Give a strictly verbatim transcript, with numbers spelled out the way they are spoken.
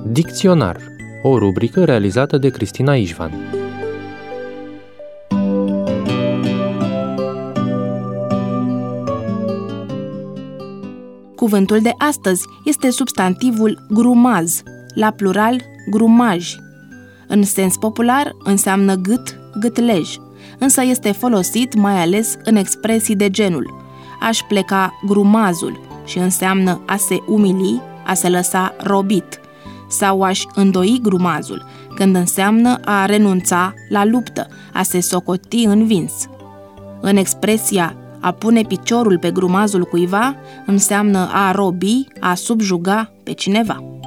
Dicționar, o rubrică realizată de Cristina Ișvan. Cuvântul de astăzi este substantivul grumaz, la plural grumaj. În sens popular înseamnă gât, gâtlej, însă este folosit mai ales în expresii de genul aș pleca grumazul și înseamnă a se umili, a se lăsa robit, sau aș îndoi grumazul, când înseamnă a renunța la luptă, a se socoti învins. În expresia a pune piciorul pe grumazul cuiva înseamnă a robi, a subjuga pe cineva.